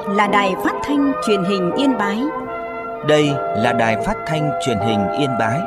là Đài Phát thanh Truyền hình Yên Bái. Đây là Đài Phát thanh Truyền hình Yên Bái.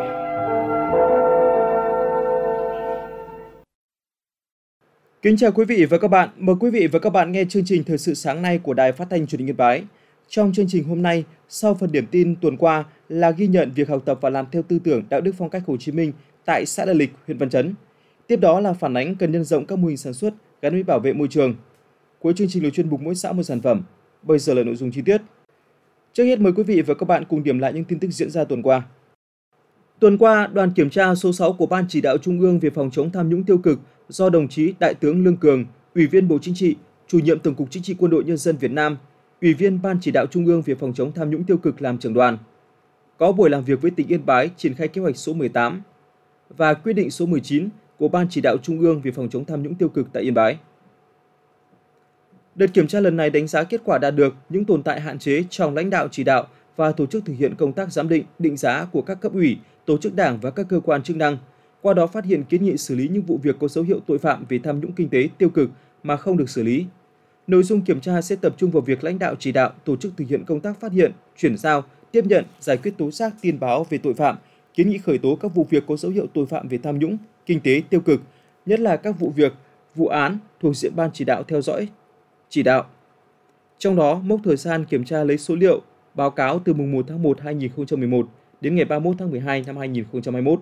Kính chào quý vị và các bạn. Mời quý vị và các bạn nghe chương trình Thời sự sáng nay của Đài Phát thanh Truyền hình Yên Bái. Trong chương trình hôm nay, sau phần điểm tin tuần qua là ghi nhận việc học tập và làm theo tư tưởng đạo đức phong cách Hồ Chí Minh tại xã Đại Lịch, huyện Văn Chấn. Tiếp đó là phản ánh cần nhân rộng các mô hình sản xuất gắn với bảo vệ môi trường. Cuối chương trình là chuyên mục mỗi xã một sản phẩm. Bây giờ là nội dung chi tiết. Trước hết mời quý vị và các bạn cùng điểm lại những tin tức diễn ra tuần qua. Tuần qua, đoàn kiểm tra số 6 của Ban Chỉ đạo Trung ương về phòng chống tham nhũng tiêu cực do đồng chí Đại tướng Lương Cường, Ủy viên Bộ Chính trị, Chủ nhiệm Tổng cục Chính trị Quân đội Nhân dân Việt Nam, Ủy viên Ban Chỉ đạo Trung ương về phòng chống tham nhũng tiêu cực làm trưởng đoàn, có buổi làm việc với tỉnh Yên Bái triển khai kế hoạch số 18 và quyết định số 19 của Ban Chỉ đạo Trung ương về phòng chống tham nhũng tiêu cực tại Yên Bái. Đợt kiểm tra lần này đánh giá kết quả đạt được, những tồn tại hạn chế trong lãnh đạo chỉ đạo và tổ chức thực hiện công tác giám định, định giá của các cấp ủy, tổ chức đảng và các cơ quan chức năng. Qua đó phát hiện kiến nghị xử lý những vụ việc có dấu hiệu tội phạm về tham nhũng kinh tế tiêu cực mà không được xử lý. Nội dung kiểm tra sẽ tập trung vào việc lãnh đạo chỉ đạo, tổ chức thực hiện công tác phát hiện, chuyển giao, tiếp nhận, giải quyết tố giác tin báo về tội phạm, kiến nghị khởi tố các vụ việc có dấu hiệu tội phạm về tham nhũng kinh tế tiêu cực, nhất là các vụ việc, vụ án thuộc diện Ban Chỉ đạo theo dõi, chỉ đạo. Trong đó, mốc thời gian kiểm tra lấy số liệu, báo cáo từ mùng 1 tháng 1 2011 đến ngày 31 tháng 12 năm 2021.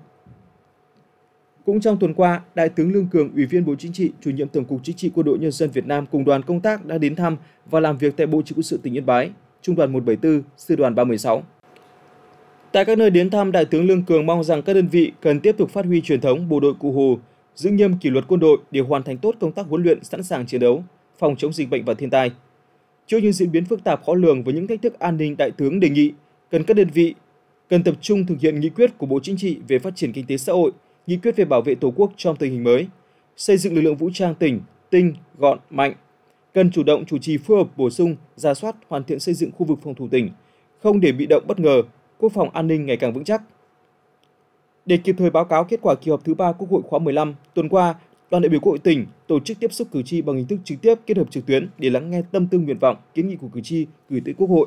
Cũng trong tuần qua, Đại tướng Lương Cường, Ủy viên Bộ Chính trị, Chủ nhiệm Tổng cục Chính trị Quân đội Nhân dân Việt Nam cùng đoàn công tác đã đến thăm và làm việc tại Bộ Chỉ huy quân sự tỉnh Yên Bái, Trung đoàn 174, Sư đoàn 316. Tại các nơi đến thăm, Đại tướng Lương Cường mong rằng các đơn vị cần tiếp tục phát huy truyền thống bộ đội Cụ Hồ, giữ nghiêm kỷ luật quân đội để hoàn thành tốt công tác huấn luyện sẵn sàng chiến đấu, phòng chống dịch bệnh và thiên tai. Trước những diễn biến phức tạp khó lường với những thách thức an ninh, Đại tướng đề nghị các đơn vị cần tập trung thực hiện nghị quyết của Bộ Chính trị về phát triển kinh tế xã hội, nghị quyết về bảo vệ Tổ quốc trong tình hình mới, xây dựng lực lượng vũ trang tỉnh tinh, gọn, mạnh. Cần chủ động chủ trì phối hợp bổ sung, rà soát, hoàn thiện xây dựng khu vực phòng thủ tỉnh, không để bị động bất ngờ, quốc phòng an ninh ngày càng vững chắc. Để kịp thời báo cáo kết quả kỳ họp thứ 3 Quốc hội khóa 15, tuần qua, đoàn đại biểu Quốc hội tỉnh tổ chức tiếp xúc cử tri bằng hình thức trực tiếp kết hợp trực tuyến để lắng nghe tâm tư nguyện vọng, kiến nghị của cử tri gửi tới Quốc hội.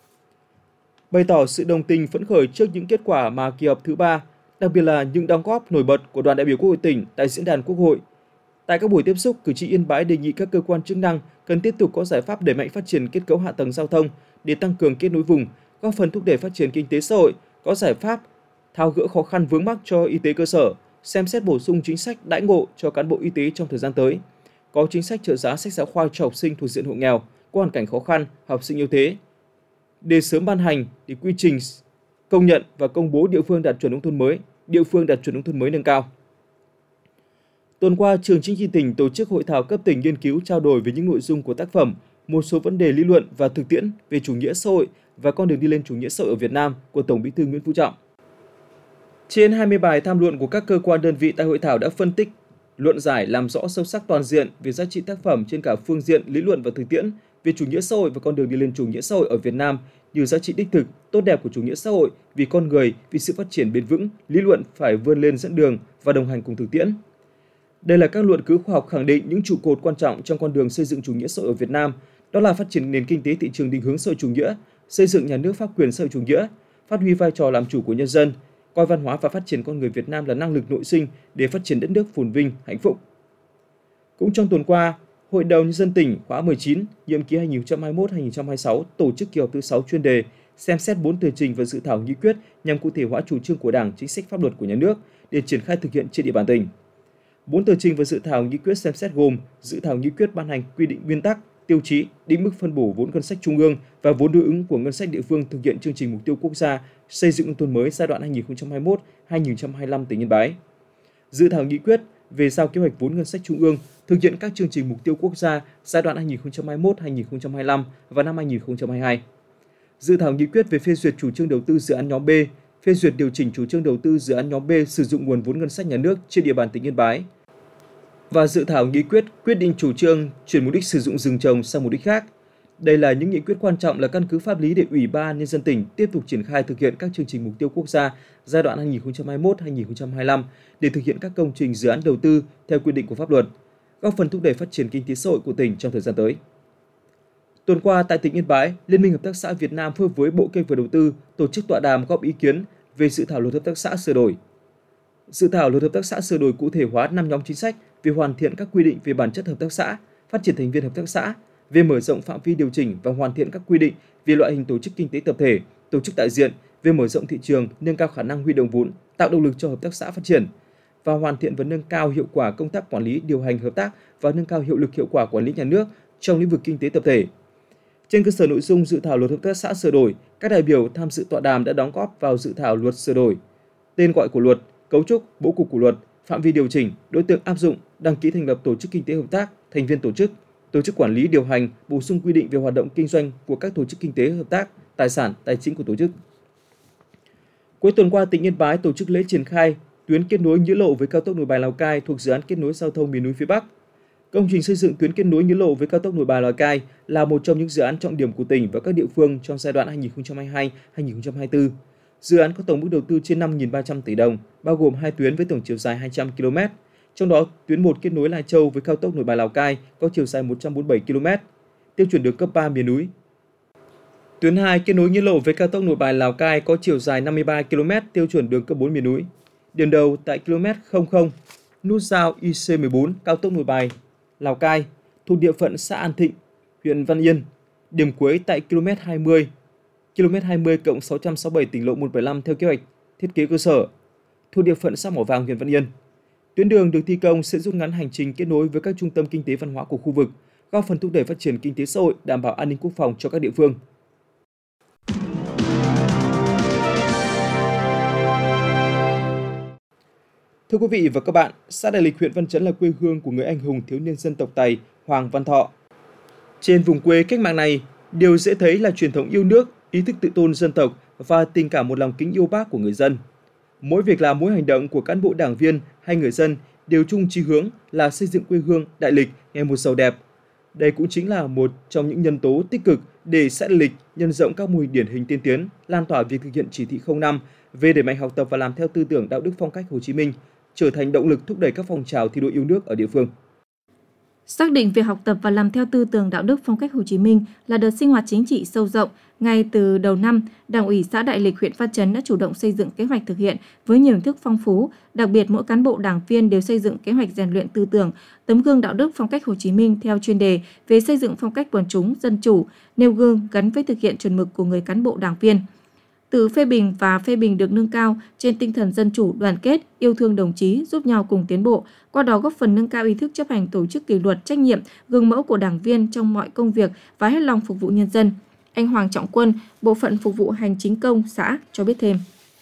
Bày tỏ sự đồng tình phấn khởi trước những kết quả mà kỳ họp thứ 3, đặc biệt là những đóng góp nổi bật của đoàn đại biểu Quốc hội tỉnh tại diễn đàn Quốc hội. Tại các buổi tiếp xúc, cử tri Yên Bái đề nghị các cơ quan chức năng cần tiếp tục có giải pháp đẩy mạnh phát triển kết cấu hạ tầng giao thông để tăng cường kết nối vùng, góp phần thúc đẩy phát triển kinh tế xã hội, có giải pháp tháo gỡ khó khăn vướng mắc cho y tế cơ sở, xem xét bổ sung chính sách đãi ngộ cho cán bộ y tế trong thời gian tới, có chính sách trợ giá sách giáo khoa cho học sinh thuộc diện hộ nghèo, có hoàn cảnh khó khăn, học sinh yếu thế, để sớm ban hành để quy trình công nhận và công bố địa phương đạt chuẩn nông thôn mới nâng cao. Tuần qua, Trường Chính trị tỉnh tổ chức hội thảo cấp tỉnh nghiên cứu trao đổi về những nội dung của tác phẩm, một số vấn đề lý luận và thực tiễn về chủ nghĩa xã hội và con đường đi lên chủ nghĩa xã hội ở Việt Nam của Tổng Bí thư Nguyễn Phú Trọng. Trên 20 bài tham luận của các cơ quan đơn vị tại hội thảo đã phân tích, luận giải làm rõ sâu sắc toàn diện về giá trị tác phẩm trên cả phương diện lý luận và thực tiễn về chủ nghĩa xã hội và con đường đi lên chủ nghĩa xã hội ở Việt Nam, như giá trị đích thực, tốt đẹp của chủ nghĩa xã hội vì con người, vì sự phát triển bền vững, lý luận phải vươn lên dẫn đường và đồng hành cùng thực tiễn. Đây là các luận cứ khoa học khẳng định những trụ cột quan trọng trong con đường xây dựng chủ nghĩa xã hội ở Việt Nam, đó là phát triển nền kinh tế thị trường định hướng xã hội chủ nghĩa, xây dựng nhà nước pháp quyền xã hội chủ nghĩa, phát huy vai trò làm chủ của nhân dân, coi văn hóa và phát triển con người Việt Nam là năng lực nội sinh để phát triển đất nước phồn vinh, hạnh phúc. Cũng trong tuần qua, Hội đồng Nhân dân tỉnh khóa 19, nhiệm kỳ 2021-2026 tổ chức kỳ họp thứ 6 chuyên đề xem xét 4 tờ trình và dự thảo nghị quyết nhằm cụ thể hóa chủ trương của Đảng, chính sách pháp luật của nhà nước để triển khai thực hiện trên địa bàn tỉnh. 4 tờ trình và dự thảo nghị quyết xem xét gồm dự thảo nghị quyết ban hành quy định nguyên tắc, tiêu chí, định mức phân bổ vốn ngân sách trung ương và vốn đối ứng của ngân sách địa phương thực hiện chương trình mục tiêu quốc gia xây dựng nông thôn mới giai đoạn 2021-2025 tỉnh Yên Bái. Dự thảo nghị quyết về giao kế hoạch vốn ngân sách trung ương thực hiện các chương trình mục tiêu quốc gia giai đoạn 2021-2025 và năm 2022. Dự thảo nghị quyết về phê duyệt chủ trương đầu tư dự án nhóm B, phê duyệt điều chỉnh chủ trương đầu tư dự án nhóm B sử dụng nguồn vốn ngân sách nhà nước trên địa bàn tỉnh Yên Bái. Và dự thảo nghị quyết quyết định chủ trương chuyển mục đích sử dụng rừng trồng sang mục đích khác. Đây là những nghị quyết quan trọng là căn cứ pháp lý để Ủy ban Nhân dân tỉnh tiếp tục triển khai thực hiện các chương trình mục tiêu quốc gia giai đoạn 2021-2025 để thực hiện các công trình dự án đầu tư theo quy định của pháp luật, góp phần thúc đẩy phát triển kinh tế xã hội của tỉnh trong thời gian tới. Tuần qua tại tỉnh Yên Bái, Liên minh Hợp tác xã Việt Nam phối hợp với Bộ Kế hoạch và Đầu tư tổ chức tọa đàm góp ý kiến về dự thảo luật hợp tác xã sửa đổi. Dự thảo luật hợp tác xã sửa đổi cụ thể hóa 5 nhóm chính sách về hoàn thiện các quy định về bản chất hợp tác xã, phát triển thành viên hợp tác xã, về mở rộng phạm vi điều chỉnh và hoàn thiện các quy định về loại hình tổ chức kinh tế tập thể, tổ chức đại diện, về mở rộng thị trường, nâng cao khả năng huy động vốn, tạo động lực cho hợp tác xã phát triển và hoàn thiện và nâng cao hiệu quả công tác quản lý điều hành hợp tác và nâng cao hiệu lực hiệu quả quản lý nhà nước trong lĩnh vực kinh tế tập thể. Trên cơ sở nội dung dự thảo luật hợp tác xã sửa đổi, các đại biểu tham dự tọa đàm đã đóng góp vào dự thảo luật sửa đổi tên gọi của luật, cấu trúc, bố cục của luật, phạm vi điều chỉnh, đối tượng áp dụng, đăng ký thành lập tổ chức kinh tế hợp tác, thành viên tổ chức quản lý điều hành, bổ sung quy định về hoạt động kinh doanh của các tổ chức kinh tế hợp tác, tài sản, tài chính của tổ chức. Cuối tuần qua, tỉnh Yên Bái tổ chức lễ triển khai tuyến kết nối Nghĩa Lộ với cao tốc Nội Bài Lào Cai thuộc dự án kết nối giao thông miền núi phía Bắc. Công trình xây dựng tuyến kết nối Nghĩa Lộ với cao tốc Nội Bài Lào Cai là một trong những dự án trọng điểm của tỉnh và các địa phương trong giai đoạn 2022-2024. Dự án có tổng mức đầu tư trên 5.300 tỷ đồng, bao gồm 2 tuyến với tổng chiều dài 200 km. Trong đó, tuyến 1 kết nối Lai Châu với cao tốc Nội Bài Lào Cai có chiều dài 147 km, tiêu chuẩn đường cấp 3 miền núi. Tuyến 2 kết nối Nghĩa Lộ với cao tốc Nội Bài Lào Cai có chiều dài 53 km, tiêu chuẩn đường cấp 4 miền núi. Điểm đầu tại km 00, nút giao IC14 cao tốc Nội Bài Lào Cai thuộc địa phận xã An Thịnh, huyện Văn Yên. Điểm cuối tại km 20 cộng 667 tỉnh lộ 175 theo kế hoạch thiết kế cơ sở thuộc địa phận xã Mỏ Vàng, huyện Văn Yên. Tuyến đường được thi công sẽ rút ngắn hành trình kết nối với các trung tâm kinh tế văn hóa của khu vực, góp phần thúc đẩy phát triển kinh tế xã hội, đảm bảo an ninh quốc phòng cho các địa phương. Thưa quý vị và các bạn, xã Đại Lịch, huyện Văn Chấn là quê hương của người anh hùng thiếu niên dân tộc Tày Hoàng Văn Thọ. Trên vùng quê cách mạng này, điều dễ thấy là truyền thống yêu nước, ý thức tự tôn dân tộc và tình cảm một lòng kính yêu Bác của người dân. Mỗi việc làm, mỗi hành động của cán bộ đảng viên hay người dân đều chung chí hướng là xây dựng quê hương Đại Lịch ngày một giàu đẹp. Đây cũng chính là một trong những nhân tố tích cực để xã Đại Lịch nhân rộng các mô hình điển hình tiên tiến, lan tỏa việc thực hiện chỉ thị 05 về đẩy mạnh học tập và làm theo tư tưởng đạo đức phong cách Hồ Chí Minh, trở thành động lực thúc đẩy các phong trào thi đua yêu nước ở địa phương. Xác định việc học tập và làm theo tư tưởng đạo đức phong cách Hồ Chí Minh là đợt sinh hoạt chính trị sâu rộng. Ngay từ đầu năm, Đảng ủy xã Đại Lịch, huyện Văn Chấn đã chủ động xây dựng kế hoạch thực hiện với nhiều hình thức phong phú. Đặc biệt, mỗi cán bộ đảng viên đều xây dựng kế hoạch rèn luyện tư tưởng, tấm gương đạo đức phong cách Hồ Chí Minh theo chuyên đề về xây dựng phong cách quần chúng, dân chủ, nêu gương gắn với thực hiện chuẩn mực của người cán bộ đảng viên. Tự phê bình và phê bình được nâng cao trên tinh thần dân chủ, đoàn kết, yêu thương đồng chí, giúp nhau cùng tiến bộ, qua đó góp phần nâng cao ý thức chấp hành tổ chức kỷ luật, trách nhiệm, gương mẫu của đảng viên trong mọi công việc và hết lòng phục vụ nhân dân. Anh Hoàng Trọng Quân, Bộ phận Phục vụ Hành chính công xã cho biết thêm.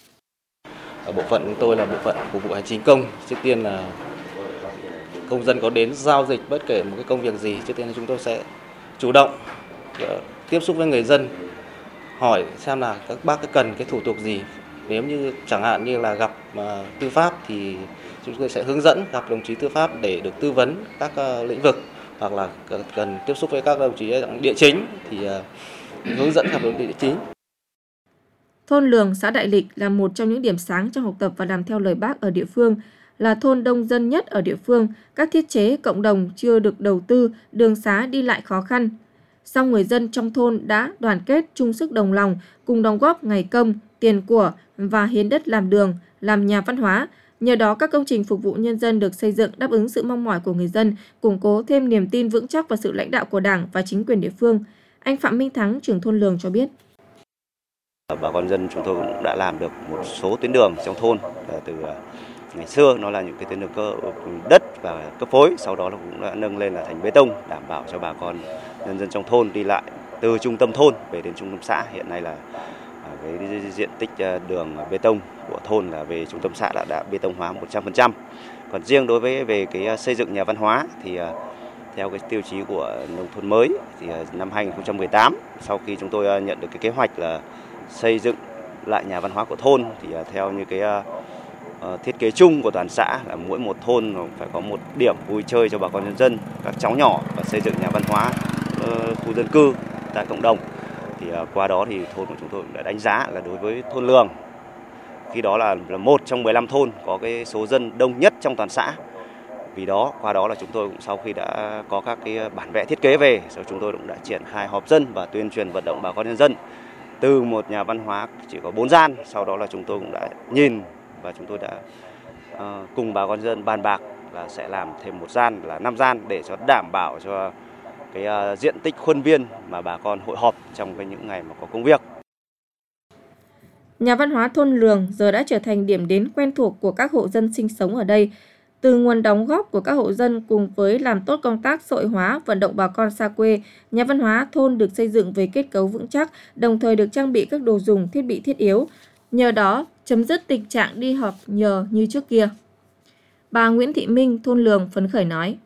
Ở bộ phận của tôi là bộ phận phục vụ hành chính công. Trước tiên là công dân có đến giao dịch bất kể một cái công việc gì, trước tiên là chúng tôi sẽ chủ động tiếp xúc với người dân, hỏi xem là các bác cần cái thủ tục gì. Nếu như chẳng hạn như là gặp tư pháp thì chúng tôi sẽ hướng dẫn gặp đồng chí tư pháp để được tư vấn các lĩnh vực, hoặc là cần tiếp xúc với các đồng chí địa chính thì hướng dẫn gặp đồng chí địa chính. Thôn Lường, xã Đại Lịch là một trong những điểm sáng trong học tập và làm theo lời Bác ở địa phương, là thôn đông dân nhất ở địa phương. Các thiết chế cộng đồng chưa được đầu tư, đường xá đi lại khó khăn. Song người dân trong thôn đã đoàn kết, chung sức đồng lòng, cùng đóng góp ngày công, tiền của và hiến đất làm đường, làm nhà văn hóa. Nhờ đó, các công trình phục vụ nhân dân được xây dựng đáp ứng sự mong mỏi của người dân, củng cố thêm niềm tin vững chắc vào sự lãnh đạo của Đảng và chính quyền địa phương. Anh Phạm Minh Thắng, trưởng thôn Lường cho biết. Bà con dân chúng tôi cũng đã làm được một số tuyến đường trong thôn. Từ ngày xưa nó là những cái tuyến đường đất và cấp phối, sau đó nó cũng đã nâng lên là thành bê tông, đảm bảo cho bà con nhân dân trong thôn đi lại từ trung tâm thôn về đến trung tâm xã. Hiện nay là cái diện tích đường bê tông của thôn là về trung tâm xã đã bê tông hóa 100%. Còn riêng đối với về cái xây dựng nhà văn hóa thì theo cái tiêu chí của nông thôn mới thì năm 2018, sau khi chúng tôi nhận được cái kế hoạch là xây dựng lại nhà văn hóa của thôn thì theo như cái thiết kế chung của toàn xã là mỗi một thôn phải có một điểm vui chơi cho bà con nhân dân, các cháu nhỏ, và xây dựng nhà văn hóa khu dân cư tại cộng đồng. Thì qua đó thì thôn của chúng tôi đã đánh giá là đối với thôn Lường, khi đó là một trong 15 thôn có cái số dân đông nhất trong toàn xã, Vì đó, qua đó là chúng tôi cũng sau khi đã có các cái bản vẽ thiết kế về, rồi chúng tôi cũng đã triển khai họp dân và tuyên truyền vận động bà con nhân dân. Từ một nhà văn hóa chỉ có 4 gian, sau đó là chúng tôi cũng đã nhìn và chúng tôi đã cùng bà con dân bàn bạc là sẽ làm thêm một gian là 5 gian để cho đảm bảo cho cái diện tích khuôn viên mà bà con hội họp trong những ngày mà có công việc. Nhà văn hóa thôn Lường giờ đã trở thành điểm đến quen thuộc của các hộ dân sinh sống ở đây. Từ nguồn đóng góp của các hộ dân cùng với làm tốt công tác xã hội hóa, vận động bà con xa quê, nhà văn hóa thôn được xây dựng với kết cấu vững chắc, đồng thời được trang bị các đồ dùng, thiết bị thiết yếu. Nhờ đó, chấm dứt tình trạng đi họp nhờ như trước kia. Bà Nguyễn Thị Minh, thôn Lường phấn khởi nói.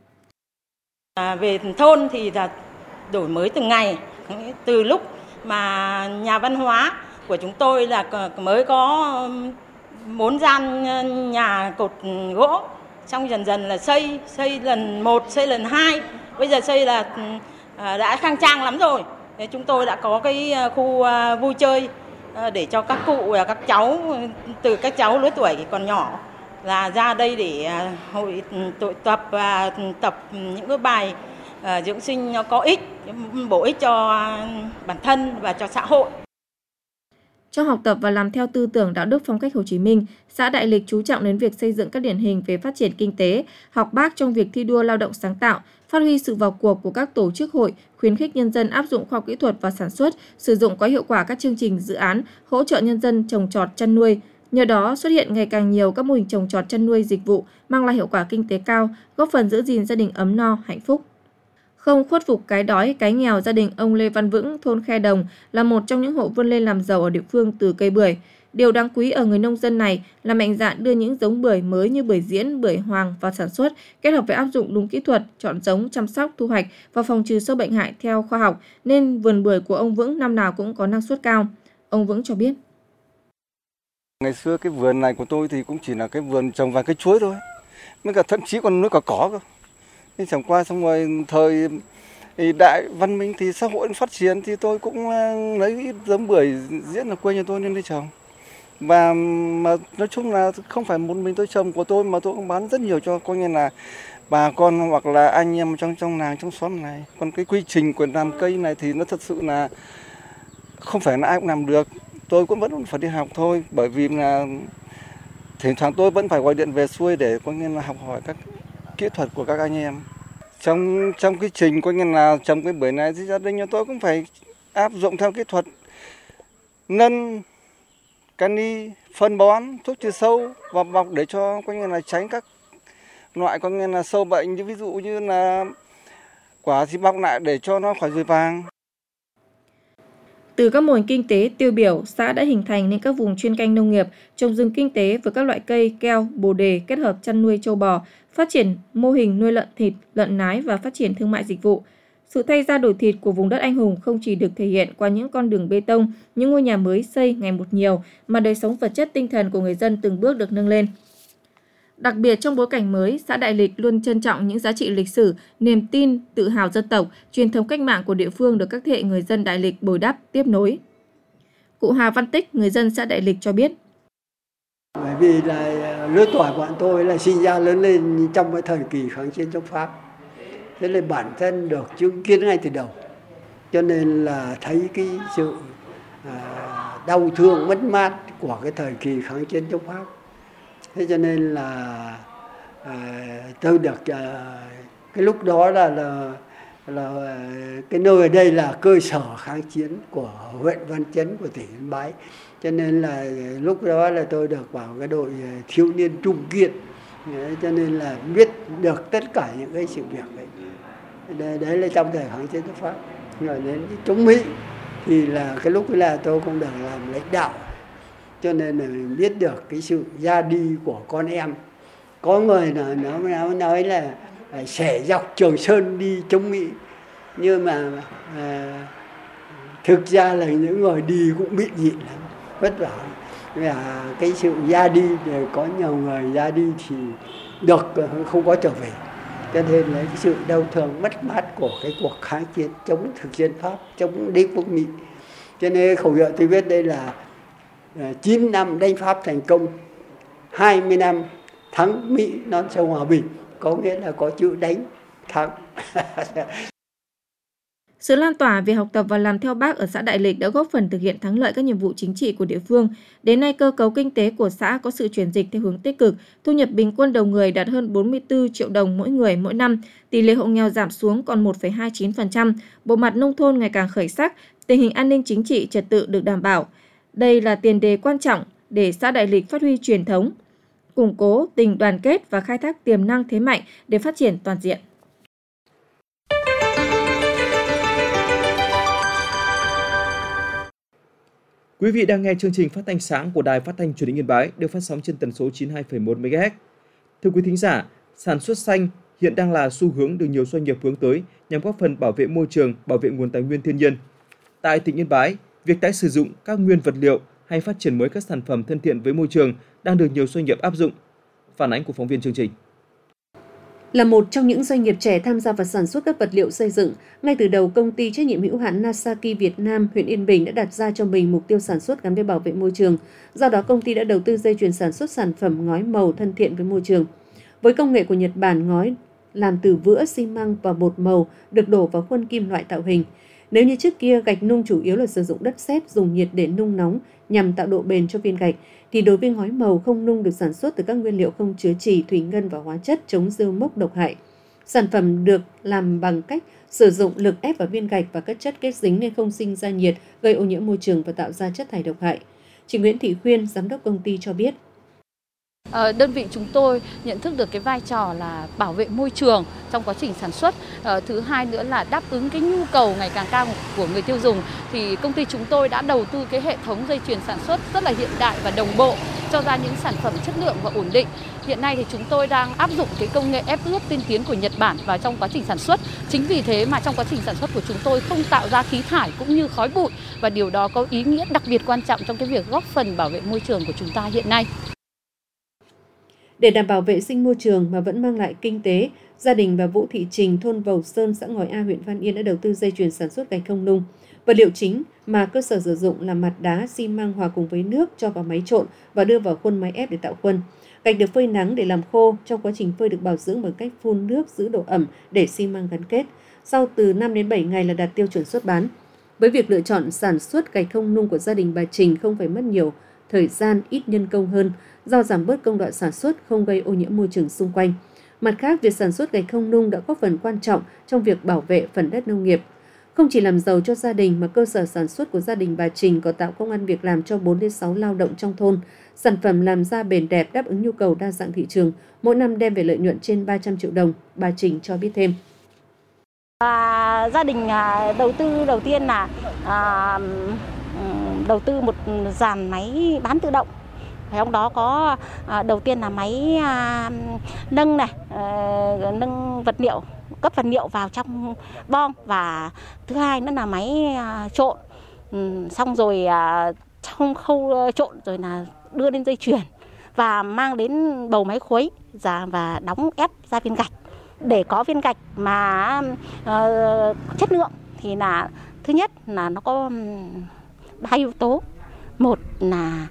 Về thôn thì là đổi mới từng ngày, từ lúc mà nhà văn hóa của chúng tôi là mới có 4 gian nhà cột gỗ, xong dần dần là xây lần 1, xây lần 2, bây giờ xây là đã khang trang lắm rồi. Chúng tôi đã có cái khu vui chơi để cho các cụ, các cháu, từ các cháu lứa tuổi còn nhỏ là ra đây để hội tụ tập và tập những cái bài dưỡng sinh nó có ích, bổ ích cho bản thân và cho xã hội. Trong học tập và làm theo tư tưởng đạo đức phong cách Hồ Chí Minh, xã Đại Lịch chú trọng đến việc xây dựng các điển hình về phát triển kinh tế, học bác trong việc thi đua lao động sáng tạo, phát huy sự vào cuộc của các tổ chức hội, khuyến khích nhân dân áp dụng khoa học kỹ thuật vào sản xuất, sử dụng có hiệu quả các chương trình dự án, hỗ trợ nhân dân trồng trọt chăn nuôi. Nhờ đó xuất hiện ngày càng nhiều các mô hình trồng trọt chăn nuôi dịch vụ mang lại hiệu quả kinh tế cao, góp phần giữ gìn gia đình ấm no, hạnh phúc. Không khuất phục cái đói, cái nghèo, gia đình ông Lê Văn Vững, thôn Khe Đồng là một trong những hộ vươn lên làm giàu ở địa phương từ cây bưởi. Điều đáng quý ở người nông dân này là mạnh dạn đưa những giống bưởi mới như bưởi diễn, bưởi hoàng vào sản xuất, kết hợp với áp dụng đúng kỹ thuật, chọn giống, chăm sóc, thu hoạch và phòng trừ sâu bệnh hại theo khoa học, nên vườn bưởi của ông Vững năm nào cũng có năng suất cao. Ông Vững cho biết. Ngày xưa cái vườn này của tôi thì cũng chỉ là cái vườn trồng vài cây chuối thôi, mới cả thậm chí còn nuôi cả cỏ cơ. Nhưng chẳng qua xong rồi thời đại văn minh thì xã hội phát triển thì tôi cũng lấy ít giống bưởi diễn ở quê nhà tôi nên đi trồng. Và mà nói chung là không phải một mình tôi trồng của tôi mà tôi cũng bán rất nhiều cho coi như là bà con hoặc là anh em trong làng, trong xóm này. Còn cái quy trình của làm cây này thì nó thật sự là không phải là ai cũng làm được. Tôi cũng vẫn phải đi học thôi, bởi vì là thỉnh thoảng tôi vẫn phải gọi điện về xuôi để coi như là học hỏi các kỹ thuật của các anh em. Trong cái trình coi như là trồng cái bưởi này thì gia đình nhà tôi cũng phải áp dụng theo kỹ thuật nân, cani, phân bón, thuốc trừ sâu và bọc để cho coi như là tránh các loại coi như là sâu bệnh, như ví dụ như là quả thì bọc lại để cho nó khỏi ruồi vàng. Từ các mô hình kinh tế tiêu biểu, xã đã hình thành nên các vùng chuyên canh nông nghiệp, trồng rừng kinh tế với các loại cây, keo, bồ đề kết hợp chăn nuôi trâu bò, phát triển mô hình nuôi lợn thịt, lợn nái và phát triển thương mại dịch vụ. Sự thay ra đổi thịt của vùng đất anh hùng không chỉ được thể hiện qua những con đường bê tông, những ngôi nhà mới xây ngày một nhiều, mà đời sống vật chất tinh thần của người dân từng bước được nâng lên. Đặc biệt trong bối cảnh mới, xã Đại Lịch luôn trân trọng những giá trị lịch sử, niềm tin, tự hào dân tộc, truyền thống cách mạng của địa phương được các thế hệ người dân Đại Lịch bồi đắp, tiếp nối. Cụ Hà Văn Tích, người dân xã Đại Lịch cho biết. Bởi vì là lứa tuổi bọn tôi là sinh ra lớn lên trong cái thời kỳ kháng chiến chống Pháp. Thế nên bản thân được chứng kiến ngay từ đầu. Cho nên là thấy cái sự đau thương, mất mát của cái thời kỳ kháng chiến chống Pháp. Thế cho nên là tôi được cái lúc đó là cái nơi ở đây là cơ sở kháng chiến của huyện Văn Chấn của tỉnh Yên Bái. Cho nên là lúc đó là tôi được vào cái đội thiếu niên trung kiên. Cho nên là biết được tất cả những cái sự việc đấy. Đấy là trong thời kháng chiến chống Pháp. Rồi đến chống Mỹ thì là cái lúc là tôi cũng được làm lãnh đạo. Cho nên là mình biết được cái sự ra đi của con em. Có người nó nói là xẻ dọc Trường Sơn đi chống Mỹ. Nhưng mà thực ra là những người đi cũng bị nhịn lắm, vất vả. Và cái sự ra đi, có nhiều người ra đi thì được không có trở về. Cho nên là cái sự đau thương mất mát của cái cuộc kháng chiến chống thực dân Pháp, chống đế quốc Mỹ. Cho nên khẩu hiệu tôi viết đây là 9 năm đánh Pháp thành công, 20 năm thắng Mỹ non sông hòa bình. có nghĩa là có chữ đánh thắng. Sự lan tỏa về học tập và làm theo Bác ở xã Đại Lịch đã góp phần thực hiện thắng lợi các nhiệm vụ chính trị của địa phương. Đến nay, cơ cấu kinh tế của xã có sự chuyển dịch theo hướng tích cực, thu nhập bình quân đầu người đạt hơn 44 triệu đồng mỗi người mỗi năm, tỷ lệ hộ nghèo giảm xuống còn 1,29%, bộ mặt nông thôn ngày càng khởi sắc, tình hình an ninh chính trị trật tự được đảm bảo. Đây là tiền đề quan trọng để xã Đại Lịch phát huy truyền thống, củng cố tình đoàn kết và khai thác tiềm năng thế mạnh để phát triển toàn diện. Quý vị đang nghe chương trình phát thanh sáng của Đài Phát thanh Truyền hình Yên Bái được phát sóng trên tần số 92,1 MHz. Thưa quý thính giả, sản xuất xanh hiện đang là xu hướng được nhiều doanh nghiệp hướng tới nhằm góp phần bảo vệ môi trường, bảo vệ nguồn tài nguyên thiên nhiên. Tại tỉnh Yên Bái, việc tái sử dụng các nguyên vật liệu hay phát triển mới các sản phẩm thân thiện với môi trường đang được nhiều doanh nghiệp áp dụng. Phản ánh của phóng viên chương trình. Là một trong những doanh nghiệp trẻ tham gia vào sản xuất các vật liệu xây dựng, ngay từ đầu công ty trách nhiệm hữu hạn Nasaki Việt Nam, huyện Yên Bình đã đặt ra cho mình mục tiêu sản xuất gắn với bảo vệ môi trường. Do đó, công ty đã đầu tư dây chuyền sản xuất sản phẩm ngói màu thân thiện với môi trường. Với công nghệ của Nhật Bản, ngói làm từ vữa, xi măng và bột màu được đổ vào khuôn kim loại tạo hình. Nếu như trước kia gạch nung chủ yếu là sử dụng đất sét dùng nhiệt để nung nóng nhằm tạo độ bền cho viên gạch, thì đối với ngói màu không nung được sản xuất từ các nguyên liệu không chứa chì, thủy ngân và hóa chất chống rêu mốc độc hại. Sản phẩm được làm bằng cách sử dụng lực ép vào viên gạch và các chất kết dính nên không sinh ra nhiệt, gây ô nhiễm môi trường và tạo ra chất thải độc hại. Chị Nguyễn Thị Khuyên, giám đốc công ty cho biết. Đơn vị chúng tôi nhận thức được cái vai trò là bảo vệ môi trường trong quá trình sản xuất. Thứ hai nữa là đáp ứng cái nhu cầu ngày càng cao của người tiêu dùng. Thì công ty chúng tôi đã đầu tư cái hệ thống dây chuyền sản xuất rất là hiện đại và đồng bộ cho ra những sản phẩm chất lượng và ổn định. Hiện nay thì chúng tôi đang áp dụng cái công nghệ ép ướp tiên tiến của Nhật Bản vào trong quá trình sản xuất. Chính vì thế mà trong quá trình sản xuất của chúng tôi không tạo ra khí thải cũng như khói bụi, và điều đó có ý nghĩa đặc biệt quan trọng trong cái việc góp phần bảo vệ môi trường của chúng ta hiện nay. Để đảm bảo vệ sinh môi trường mà vẫn mang lại kinh tế, gia đình bà Vũ Thị Trình, thôn Bầu Sơn, xã Ngòi A, huyện Văn Yên đã đầu tư dây chuyền sản xuất gạch không nung. Vật liệu chính mà cơ sở sử dụng là mặt đá, xi măng hòa cùng với nước cho vào máy trộn và đưa vào khuôn máy ép để tạo khuôn. Gạch được phơi nắng để làm khô, trong quá trình phơi được bảo dưỡng bằng cách phun nước giữ độ ẩm để xi măng gắn kết. Sau từ 5 đến 7 ngày là đạt tiêu chuẩn xuất bán. Với việc lựa chọn sản xuất gạch không nung của gia đình bà Trình không phải mất nhiều thời gian, ít nhân công hơn, do giảm bớt công đoạn sản xuất, không gây ô nhiễm môi trường xung quanh. Mặt khác, việc sản xuất gạch không nung đã góp phần quan trọng trong việc bảo vệ phần đất nông nghiệp. Không chỉ làm giàu cho gia đình mà cơ sở sản xuất của gia đình bà Trình còn tạo công ăn việc làm cho 4 đến 6 lao động trong thôn. Sản phẩm làm ra bền đẹp đáp ứng nhu cầu đa dạng thị trường, mỗi năm đem về lợi nhuận trên 300 triệu đồng, bà Trình cho biết thêm. Gia đình đầu tư đầu tiên là đầu tư một dàn máy bán tự động. Trong đó có đầu tiên là máy nâng nâng vật liệu, cấp vật liệu vào trong bom, và thứ hai nữa là máy trộn. Xong rồi trong khâu trộn rồi là đưa lên dây chuyền và mang đến bầu máy khuấy và đóng ép ra viên gạch. Để có viên gạch mà chất lượng thì là thứ nhất là nó có 3 yếu tố. Một là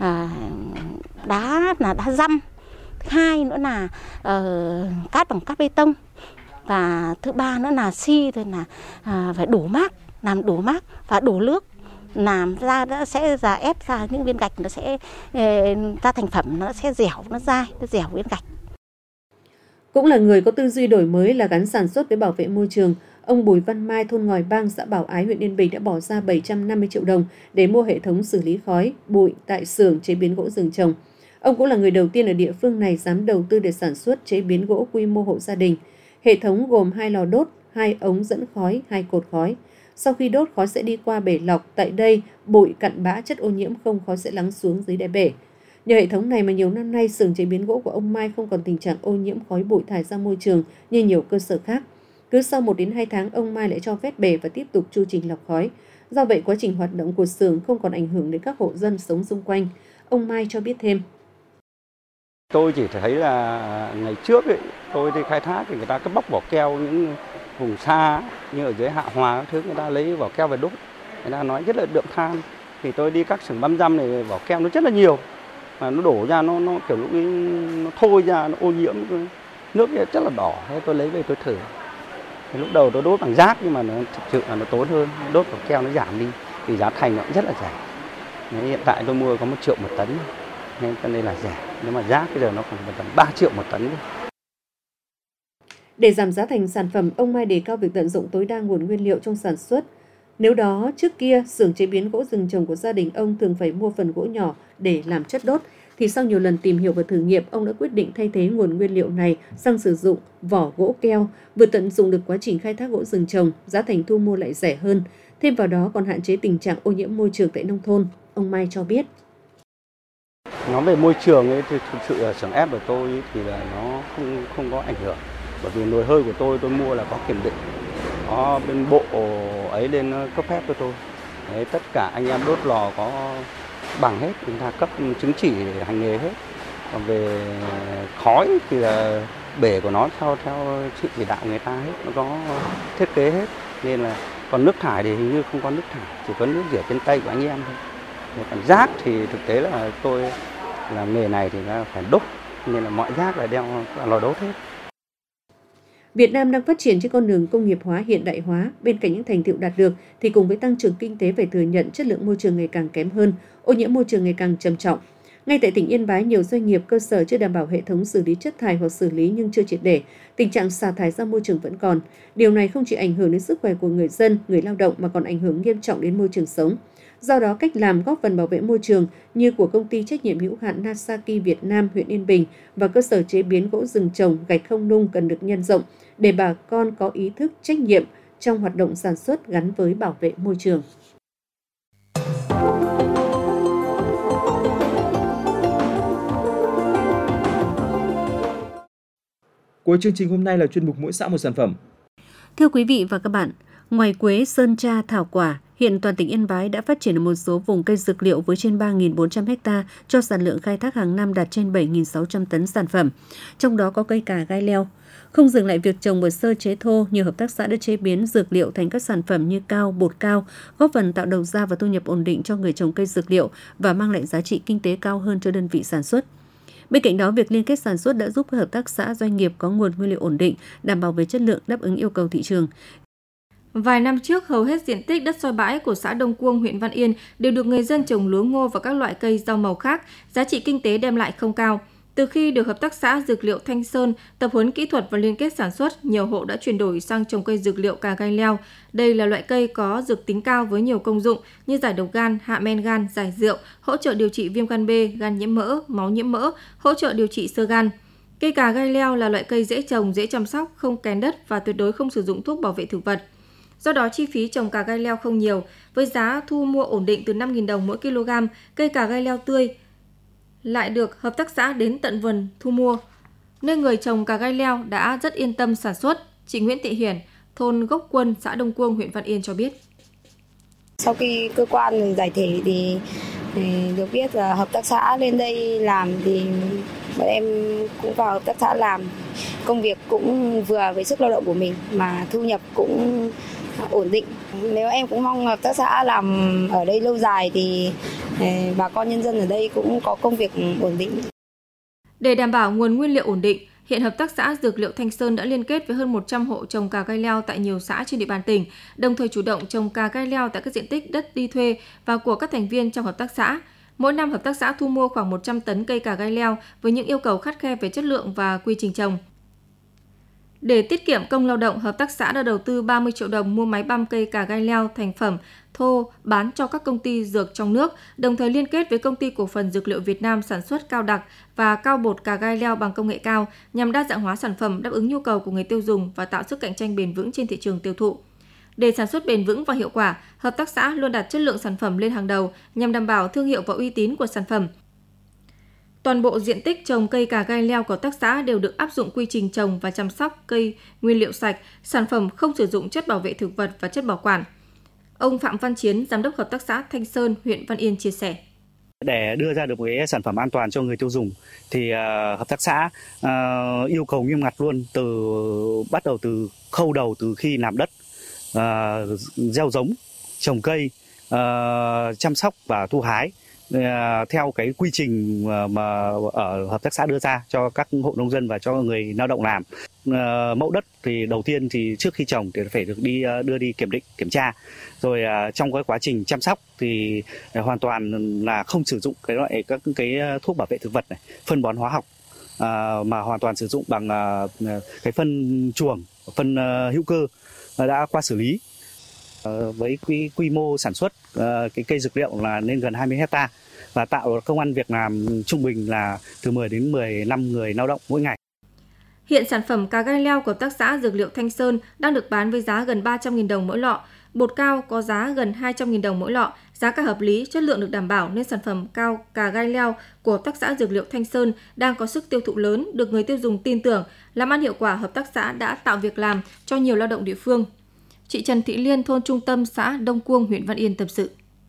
đá dăm, thứ hai nữa là cát bằng cát bê tông, và thứ ba nữa là xi thôi, là phải đổ mác, làm đổ mác và đổ nước, làm ra nó sẽ ra ép ra những viên gạch, nó sẽ ra thành phẩm, nó sẽ dẻo, nó dai, nó dẻo viên gạch. Cũng là người có tư duy đổi mới là gắn sản xuất với bảo vệ môi trường, ông Bùi Văn Mai, thôn Ngòi Bang, xã Bảo Ái, huyện Yên Bình đã bỏ ra 750 triệu đồng để mua hệ thống xử lý khói, bụi tại xưởng chế biến gỗ rừng trồng. Ông cũng là người đầu tiên ở địa phương này dám đầu tư để sản xuất chế biến gỗ quy mô hộ gia đình. Hệ thống gồm 2 lò đốt, 2 ống dẫn khói, 2 cột khói. Sau khi đốt, khói sẽ đi qua bể lọc. Tại đây, bụi, cặn bã, chất ô nhiễm không khói sẽ lắng xuống dưới đáy bể. Nhờ hệ thống này mà nhiều năm nay, xưởng chế biến gỗ của ông Mai không còn tình trạng ô nhiễm khói bụi thải ra môi trường như nhiều cơ sở khác. Cứ sau 1 đến 2 tháng, ông Mai lại cho vét bể và tiếp tục chu trình lọc khói. Do vậy, quá trình hoạt động của xưởng không còn ảnh hưởng đến các hộ dân sống xung quanh. Ông Mai cho biết thêm. Tôi chỉ thấy là ngày trước tôi đi khai thác thì người ta cứ bóc vỏ keo những vùng xa như ở dưới Hạ Hòa các thứ, người ta lấy vỏ keo về đốt. Người ta nói rất là đượm than. Thì tôi đi các xưởng băm răm này vỏ keo nó rất là nhiều. Mà nó đổ ra nó kiểu lúc ấy, nó thôi ra, nó ô nhiễm. nước rất là đỏ, thế tôi lấy về tôi thử. Thì lúc đầu tôi đốt bằng rác nhưng mà nó thực sự là nó tốn hơn, đốt bằng keo nó giảm đi thì giá thành nó cũng rất là rẻ. Hiện tại tôi mua có 1 triệu 1 tấn nên cho nên là rẻ. Nếu mà rác bây giờ nó khoảng tầm 3 triệu 1 tấn. Để giảm giá thành sản phẩm, ông Mai đề cao việc tận dụng tối đa nguồn nguyên liệu trong sản xuất. Nếu đó trước kia xưởng chế biến gỗ rừng trồng của gia đình ông thường phải mua phần gỗ nhỏ để làm chất đốt, thì sau nhiều lần tìm hiểu và thử nghiệm, ông đã quyết định thay thế nguồn nguyên liệu này sang sử dụng vỏ gỗ keo, vừa tận dụng được quá trình khai thác gỗ rừng trồng, giá thành thu mua lại rẻ hơn. Thêm vào đó còn hạn chế tình trạng ô nhiễm môi trường tại nông thôn. Ông Mai cho biết. Nói về môi trường ấy, thì thực sự là xưởng ép của tôi ấy, thì là nó không có ảnh hưởng. Bởi vì nồi hơi của tôi mua là có kiểm định, có bên bộ ấy lên cấp phép cho tôi. Đấy, tất cả anh em đốt lò có bằng hết, người ta cấp chứng chỉ để hành nghề hết. Còn về khói thì là bể của nó theo sự chỉ đạo người ta hết, nó có thiết kế hết. Nên là còn nước thải thì hình như không có nước thải, chỉ có nước rửa trên tay của anh em thôi. Còn rác thì thực tế là tôi làm nghề này thì là phải đốt, nên là mọi rác là đeo lò đốt hết. Việt Nam đang phát triển trên con đường công nghiệp hóa hiện đại hóa. Bên cạnh những thành tựu đạt được thì cùng với tăng trưởng kinh tế phải thừa nhận chất lượng môi trường ngày càng kém hơn, ô nhiễm môi trường ngày càng trầm trọng. Ngay tại tỉnh Yên Bái, nhiều doanh nghiệp cơ sở chưa đảm bảo hệ thống xử lý chất thải hoặc xử lý nhưng chưa triệt để. Tình trạng xả thải ra môi trường vẫn còn. Điều này không chỉ ảnh hưởng đến sức khỏe của người dân, người lao động mà còn ảnh hưởng nghiêm trọng đến môi trường sống. Do đó, cách làm góp phần bảo vệ môi trường như của công ty trách nhiệm hữu hạn Nasaki Việt Nam huyện Yên Bình và cơ sở chế biến gỗ rừng trồng Gạch Không Nung cần được nhân rộng để bà con có ý thức trách nhiệm trong hoạt động sản xuất gắn với bảo vệ môi trường. Cuối chương trình hôm nay là chuyên mục Mỗi xã một sản phẩm. Thưa quý vị và các bạn, ngoài quế, sơn tra, thảo quả, hiện toàn tỉnh Yên Bái đã phát triển ở một số vùng cây dược liệu với trên 3.400 ha cho sản lượng khai thác hàng năm đạt trên 7.600 tấn sản phẩm, trong đó có cây cà gai leo. Không dừng lại việc trồng và sơ chế thô, nhiều hợp tác xã đã chế biến dược liệu thành các sản phẩm như cao, bột cao, góp phần tạo đầu ra và thu nhập ổn định cho người trồng cây dược liệu và mang lại giá trị kinh tế cao hơn cho đơn vị sản xuất. Bên cạnh đó, việc liên kết sản xuất đã giúp các hợp tác xã doanh nghiệp có nguồn nguyên liệu ổn định, đảm bảo về chất lượng, đáp ứng yêu cầu thị trường. Vài năm trước, hầu hết diện tích đất soi bãi của xã Đông Cuông, huyện Văn Yên đều được người dân trồng lúa ngô và các loại cây rau màu khác, giá trị kinh tế đem lại không cao. Từ khi được Hợp tác xã Dược liệu Thanh Sơn tập huấn kỹ thuật và liên kết sản xuất, nhiều hộ đã chuyển đổi sang trồng cây dược liệu cà gai leo. Đây là loại cây có dược tính cao với nhiều công dụng như giải độc gan, hạ men gan, giải rượu, hỗ trợ điều trị viêm gan B, gan nhiễm mỡ, máu nhiễm mỡ, hỗ trợ điều trị xơ gan. Cây cà gai leo là loại cây dễ trồng, dễ chăm sóc, không kén đất và tuyệt đối không sử dụng thuốc bảo vệ thực vật. Do đó, chi phí trồng cà gai leo không nhiều, với giá thu mua ổn định từ 5.000 đồng mỗi kg, cây cà gai leo tươi lại được hợp tác xã đến tận vườn thu mua, nên người trồng cà gai leo đã rất yên tâm sản xuất. Chị Nguyễn Thị Hiển, thôn Gốc Quân, xã Đông Cuông, huyện Văn Yên cho biết. Sau khi cơ quan giải thể thì được biết là hợp tác xã lên đây làm thì bọn em cũng vào hợp tác xã làm. Công việc cũng vừa với sức lao động của mình mà thu nhập cũng ổn định. Nếu em cũng mong hợp tác xã làm ở đây lâu dài thì bà con nhân dân ở đây cũng có công việc ổn định. Để đảm bảo nguồn nguyên liệu ổn định, hiện Hợp tác xã Dược liệu Thanh Sơn đã liên kết với hơn 100 hộ trồng cà gai leo tại nhiều xã trên địa bàn tỉnh, đồng thời chủ động trồng cà gai leo tại các diện tích đất đi thuê và của các thành viên trong hợp tác xã. Mỗi năm, hợp tác xã thu mua khoảng 100 tấn cây cà gai leo với những yêu cầu khắt khe về chất lượng và quy trình trồng. Để tiết kiệm công lao động, hợp tác xã đã đầu tư 30 triệu đồng mua máy băm cây cà gai leo thành phẩm thô bán cho các công ty dược trong nước, đồng thời liên kết với Công ty Cổ phần Dược liệu Việt Nam sản xuất cao đặc và cao bột cà gai leo bằng công nghệ cao nhằm đa dạng hóa sản phẩm, đáp ứng nhu cầu của người tiêu dùng và tạo sức cạnh tranh bền vững trên thị trường tiêu thụ. Để sản xuất bền vững và hiệu quả, hợp tác xã luôn đặt chất lượng sản phẩm lên hàng đầu nhằm đảm bảo thương hiệu và uy tín của sản phẩm. Toàn bộ diện tích trồng cây cà gai leo của hợp tác xã đều được áp dụng quy trình trồng và chăm sóc cây nguyên liệu sạch, sản phẩm không sử dụng chất bảo vệ thực vật và chất bảo quản. Ông Phạm Văn Chiến, Giám đốc Hợp tác xã Thanh Sơn, huyện Văn Yên chia sẻ. Để đưa ra được một cái sản phẩm an toàn cho người tiêu dùng thì hợp tác xã yêu cầu nghiêm ngặt luôn, bắt đầu từ khâu đầu, từ khi làm đất, gieo giống, trồng cây, chăm sóc và thu hái theo cái quy trình mà ở hợp tác xã đưa ra cho các hộ nông dân và cho người lao động làm. Mẫu đất thì đầu tiên thì trước khi trồng thì phải được đưa đi kiểm định, kiểm tra. Rồi trong cái quá trình chăm sóc thì hoàn toàn là không sử dụng các cái thuốc bảo vệ thực vật này, phân bón hóa học, mà hoàn toàn sử dụng bằng cái phân chuồng, phân hữu cơ đã qua xử lý. Với quy mô sản xuất cái cây dược liệu là lên gần 20 hectare và tạo công ăn việc làm trung bình là từ 10 đến 15 người lao động mỗi ngày. Hiện sản phẩm cà gai leo của hợp tác xã Dược liệu Thanh Sơn đang được bán với giá gần 300.000 đồng mỗi lọ. Bột cao có giá gần 200.000 đồng mỗi lọ, giá cả hợp lý, chất lượng được đảm bảo nên sản phẩm cao cà gai leo của hợp tác xã Dược liệu Thanh Sơn đang có sức tiêu thụ lớn, được người tiêu dùng tin tưởng. Làm ăn hiệu quả, hợp tác xã đã tạo việc làm cho nhiều lao động địa phương. Chị Trần Thị Liên, thôn Trung Tâm, xã Đông Cuông, huyện Văn Yên tâm sự.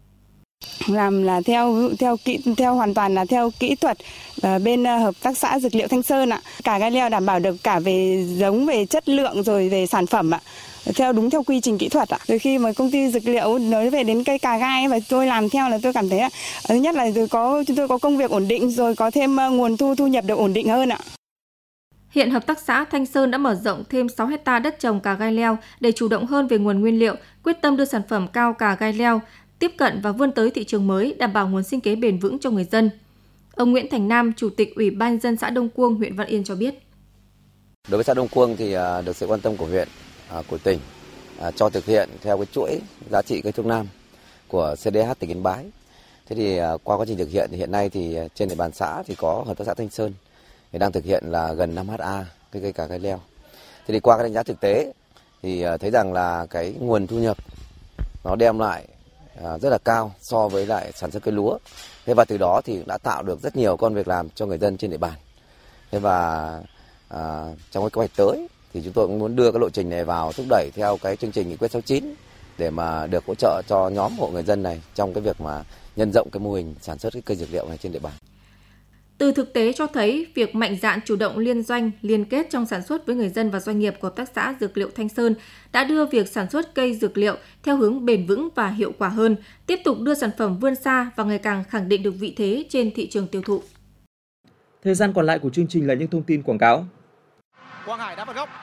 Làm là theo hoàn toàn là theo kỹ thuật bên hợp tác xã Dược liệu Thanh Sơn ạ. Cà gai leo đảm bảo được cả về giống, về chất lượng rồi về sản phẩm ạ. Đúng theo quy trình kỹ thuật ạ. Từ khi mà công ty dược liệu nói về đến cây cà gai và tôi làm theo là tôi cảm thấy thứ nhất là chúng tôi có công việc ổn định rồi có thêm nguồn thu nhập được ổn định hơn ạ. Hiện hợp tác xã Thanh Sơn đã mở rộng thêm 6 hectare đất trồng cà gai leo để chủ động hơn về nguồn nguyên liệu, quyết tâm đưa sản phẩm cao cà gai leo tiếp cận và vươn tới thị trường mới, đảm bảo nguồn sinh kế bền vững cho người dân. Ông Nguyễn Thành Nam, Chủ tịch Ủy ban nhân dân xã Đông Cuông, huyện Văn Yên cho biết. Đối với xã Đông Cuông thì được sự quan tâm của huyện, của tỉnh cho thực hiện theo cái chuỗi giá trị cây thuốc nam của CDH tỉnh Yên Bái. Thế thì qua quá trình thực hiện thì hiện nay thì trên địa bàn xã thì có hợp tác xã Thanh Sơn thì đang thực hiện là gần 5 ha cây cà gai leo. Thế thì qua cái đánh giá thực tế thì thấy rằng là cái nguồn thu nhập nó đem lại rất là cao so với lại sản xuất cây lúa. Thế và từ đó thì đã tạo được rất nhiều công việc làm cho người dân trên địa bàn. Thế và trong cái kế hoạch tới thì chúng tôi cũng muốn đưa cái lộ trình này vào thúc đẩy theo cái chương trình nghị quyết 69 để mà được hỗ trợ cho nhóm hộ người dân này trong cái việc mà nhân rộng cái mô hình sản xuất cái cây dược liệu này trên địa bàn. Từ thực tế cho thấy, việc mạnh dạn chủ động liên doanh, liên kết trong sản xuất với người dân và doanh nghiệp của hợp tác xã Dược liệu Thanh Sơn đã đưa việc sản xuất cây dược liệu theo hướng bền vững và hiệu quả hơn, tiếp tục đưa sản phẩm vươn xa và ngày càng khẳng định được vị thế trên thị trường tiêu thụ. Thời gian còn lại của chương trình là những thông tin quảng cáo. Quang Hải đá vào góc.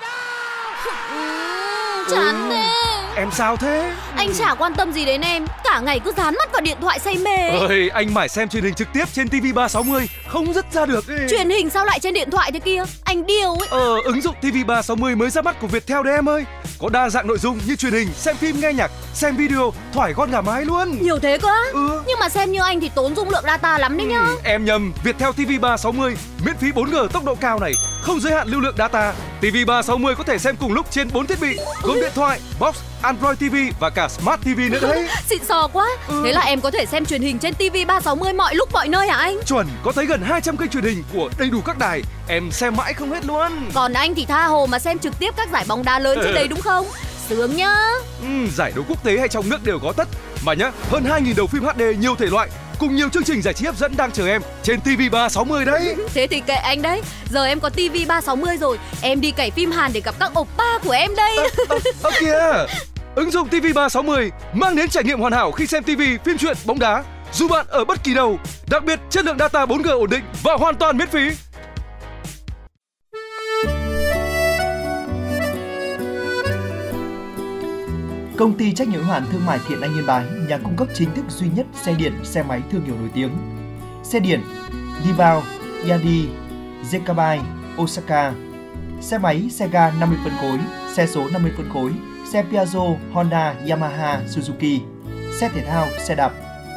Chán thế. Em sao thế? Anh chả quan tâm gì đến em, cả ngày cứ dán mắt vào điện thoại say mê. Ơi, anh mải xem truyền hình trực tiếp trên TV360, không dứt ra được ấy. Truyền hình sao lại trên điện thoại thế kia? Anh điêu ấy. Ứng dụng TV360 mới ra mắt của Viettel đấy em ơi. Có đa dạng nội dung như truyền hình, xem phim, nghe nhạc, xem video, thoải con gà mái luôn. Nhiều thế cơ á? Nhưng mà xem như anh thì tốn dung lượng data lắm đấy nhá. Em nhầm, Viettel TV360 miễn phí 4G tốc độ cao này, không giới hạn lưu lượng data. TV360 có thể xem cùng lúc trên 4 thiết bị, gồm điện thoại, box, Android TV và cả Smart TV nữa đấy. Xịn sò quá. Thế là em có thể xem truyền hình trên TV360 mọi lúc mọi nơi hả anh? Chuẩn, có tới gần 200 kênh truyền hình của đầy đủ các đài, em xem mãi không hết luôn. Còn anh thì tha hồ mà xem trực tiếp các giải bóng đá lớn trên đấy đúng không? Sướng nhá. Giải đấu quốc tế hay trong nước đều có tất. Mà nhá, hơn 2.000 đầu phim HD nhiều thể loại cùng nhiều chương trình giải trí hấp dẫn đang chờ em trên TV360 đấy. Thế thì kệ anh đấy. Giờ em có TV360 rồi, em đi cày phim Hàn để gặp các oppa của em đây. Kìa. Ứng dụng TV360 mang đến trải nghiệm hoàn hảo khi xem TV, phim truyện, bóng đá dù bạn ở bất kỳ đâu. Đặc biệt chất lượng data 4G ổn định và hoàn toàn miễn phí. Công ty trách nhiệm hữu hạn thương mại Thiện Anh Yên Bái, nhà cung cấp chính thức duy nhất xe điện, xe máy thương hiệu nổi tiếng. Xe điện Divao, Yadi, Zekabai, Osaka. Xe máy, xe ga 50 phân khối, xe số 50 phân khối, xe Piaggio, Honda, Yamaha, Suzuki, xe thể thao, xe đạp.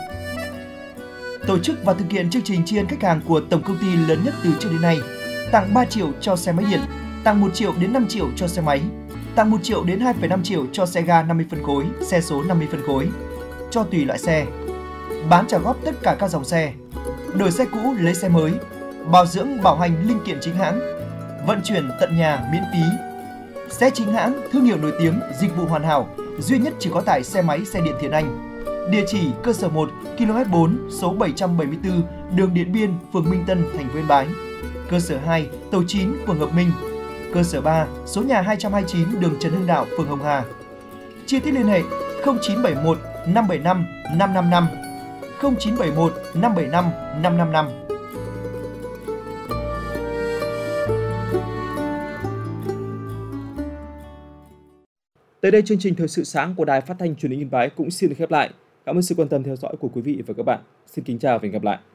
Tổ chức và thực hiện chương trình tri ân khách hàng của tổng công ty lớn nhất từ trước đến nay, tặng 3 triệu cho xe máy điện, tặng 1 triệu đến 5 triệu cho xe máy, tặng 1 triệu đến 2,5 triệu cho xe ga 50 phân khối, xe số 50 phân khối, cho tùy loại xe. Bán trả góp tất cả các dòng xe, đổi xe cũ lấy xe mới, bảo dưỡng bảo hành linh kiện chính hãng, vận chuyển tận nhà miễn phí. Xe chính hãng, thương hiệu nổi tiếng, dịch vụ hoàn hảo, duy nhất chỉ có tại xe máy xe điện Thiện Anh. Địa chỉ cơ sở 1, km 4, số 774, đường Điện Biên, phường Minh Tân, thành phố Yên Bái. Cơ sở 2, tổ 9, phường Hợp Minh. Cơ sở 3, số nhà 229, đường Trần Hưng Đạo, phường Hồng Hà. Chi tiết liên hệ 0971 575 555 0971 575 555. Tới đây chương trình Thời sự sáng của Đài Phát thanh Truyền hình Yên Bái cũng xin được khép lại. Cảm ơn sự quan tâm theo dõi của quý vị và các bạn. Xin kính chào và hẹn gặp lại.